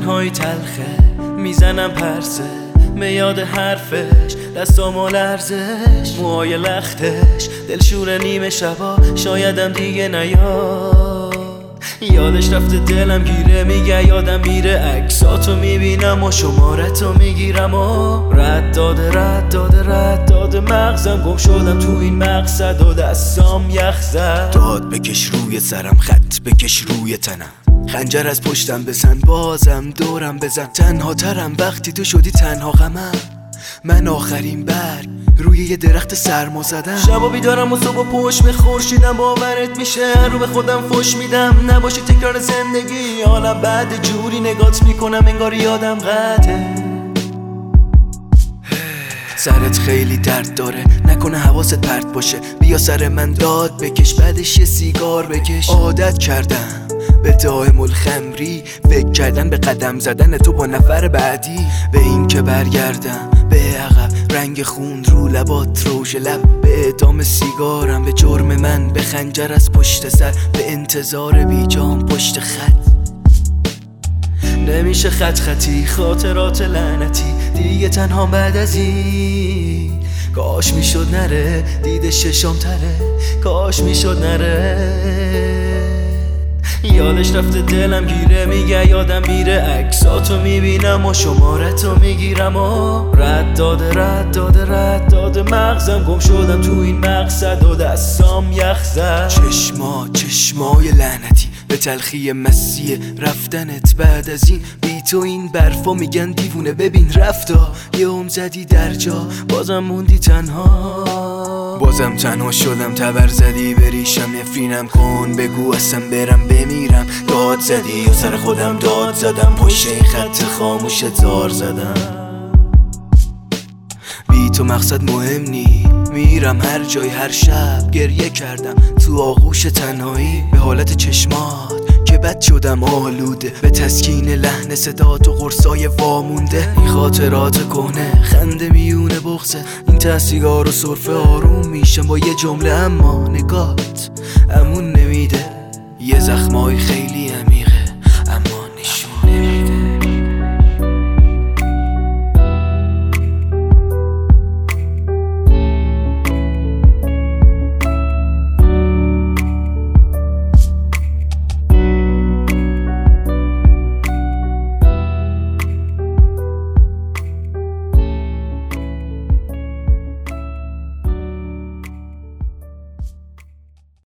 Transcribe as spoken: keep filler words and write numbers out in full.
تنهایی تلخه، میزنم پرسه به یاد حرفش، دستامو لرزش، موهای لختش، دلشور نیمه شبا شایدم دیگه نیاد. یادش رفته دلم گیره، میگه یادم میره، عکساتو میبینم و شمارتو میگیرم و رد داده رد داده رد داده مغزم، گم شدم تو این مقصد و دستام یخ زد. داد بکش روی سرم، خط بکش روی تنم، خنجر از پشتم بزن، بازم دورم بزن. تنها ترم وقتی تو شدی تنها غمم، من آخرین برگ روی یه درخت سرما زدم. شبا بیدارم و صبح پشت به خورشیدم، باورت میشه رو به خودم فش میدم، نباشی تکرار زندگی حالم بعد جوری نگات میکنم انگار یادم قطعه. سرت خیلی درد داره، نکنه حواست پرت باشه، بیا سر من داد بکش، بعدش یه سیگار بکش. عادت کردم به دائم الخمری، فکر کردن به قدم زدن تو با نفر بعدی، به این که برگردم به عقب، رنگ خون رو لبات روژ لب، به اعدام سیگارم، به جرم من، به خنجر از پشت سر، به انتظار بیجام پشت خط. نمیشه خط خطی خاطرات لعنتی دیگه تنها بعد از این، کاش میشد نره دید ششم تره، کاش میشد نره. یادش رفته دلم گیره، میگه یادم میره، عکساتو میبینم و شمارتو میگیرم و رد داده رد داده رد داده مغزم، گم شدم تو این مقصد و دستام یخ زد. چشما چشمای لعنتی به تلخی مسیه رفتنت بعد از این، بی تو این برفا میگن دیوونه، ببین رفتا یه ام زدی در جا، بازم موندی تنها. بازم تنها شدم، تبر زدی بریشم، نفرینم کن بگو اصلا برم بمیرم. داد زدی و سر خودم داد زدم، پشت این خط خاموشت زار زدم. بی تو مقصد مهم نی، میرم هر جای هر شب گریه کردم تو آغوش تنهایی، به حالت چشمات که بد شدم آلوده، به تسکین لحن صدات و قرصای وامونده. این خاطرات کهنه خنده میونه بغزه، این ته سیگار و سرفه آروم میشم با یه جمله، اما نگات امون نمیده. یه زخمای خیلی عمیقه اما نشون نمیده.